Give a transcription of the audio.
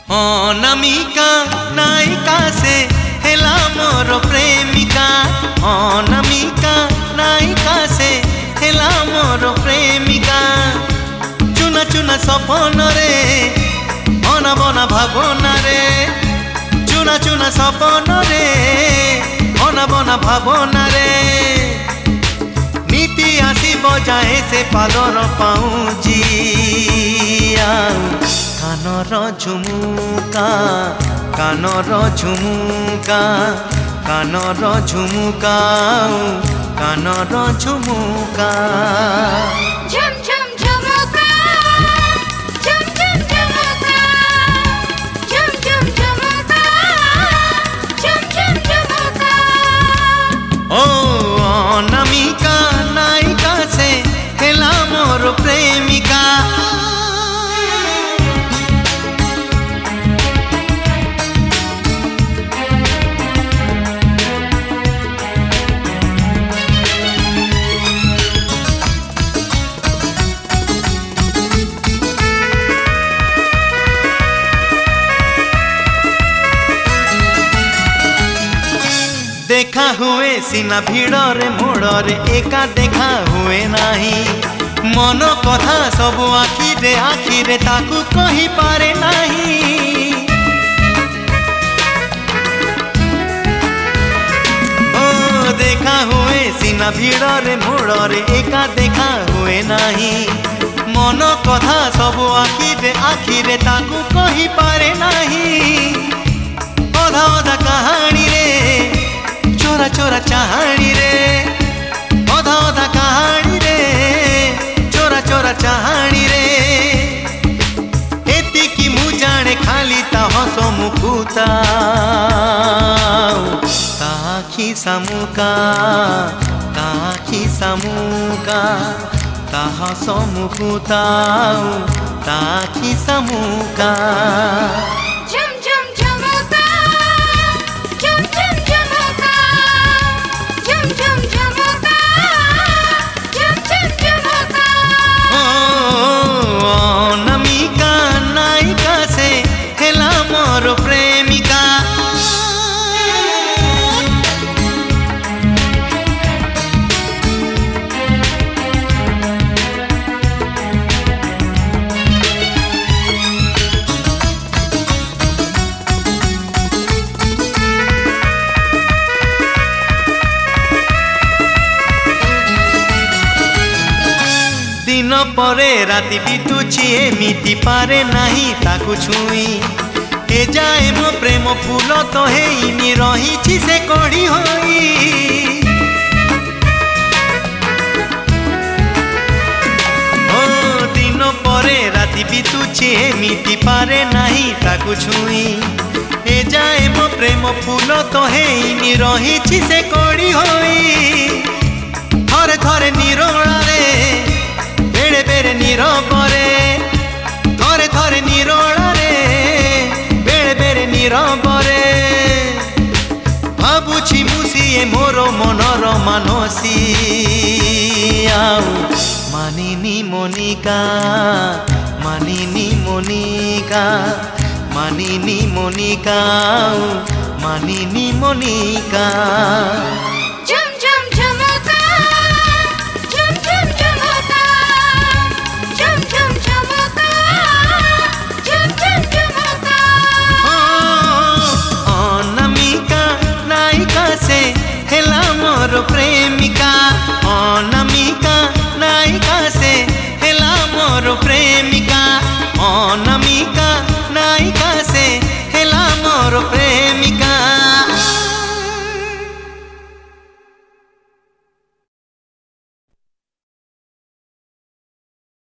अनामिका नायिका से हेला मोर प्रेमिका। अनामिका नायिका से हेला मोर प्रेमिका। चुना चुना सपन रे बना बना भावना रे। चुना चुना सपन रे बना बना भावना रे। नीति आसी बजाए से पादर पाऊँजी कानर झुमुका कानर झुमुका कानर झुमुका कानर झुमुका। झुम झुम झुमुका झुम झुम झुमुका झुम झुम झुमुका झुम झुम झुमुका। ओ अनामिका नायिका से हेला मोर प्रेमिका। देखा हुए सीना भिड़रे मोड़रे एका देखा हुए नाही। मन कथा सब आखिरे आखिरे ताकू कही पारे नाही। ओ देखा हुए सीना भिड़रे मोड़रे एका देखा हुए नाही। मन कथा सब आखिरे आखिरे ताकू कही पारे नाही। अधा अधा कहानी रे चोरा चोरा चाहानी रे। अधा अधा कहानी रे चोरा चोरा चाहानी रे। एतिकी मु जाने खाली ता हस मुकुता ताखी सामुका ताखी सामुका ता हस मुकुता ताखी सामुका। झुम झुम झुमुका झुम झुम झुमुका झुम झुम झुमुका झुम झुम झुमुका। अनामिका नायिका से हेला मोर प्रेमिका। दिन परे राति बितुची एमिति पारे नहीं ताकू छुई। ए जाए मो प्रेम फूल तो हेइनी रही से कड़ी होई। ओ दिन परे राति बितुची एमिति पारे नहीं ताकू छुई। ए जाए मो प्रेम फूल तो हेइनी रही से कड़ी होई। थरे थरे निरोला रे बेड़े बेड़े नीरबरे थरे थरे निरोला रे बेड़े बेड़े नीरबरे। भाबुछि मुसिए मोर मनर मानसी मानिनी मोनिका मानिनी मोनिका मानिनी मोनिका मानिनी मोनिका। झुम झुम झुमुका झुम झुम झुमुका झुम झुम झुमुका झुम झुम झुमुका। अनामिका नायिका से हेला मोर प्रेमिका। अनामिका नायिका से हेला मोर प्रेमिका। अनामिका नायिका से हेला मोर प्रेमिका।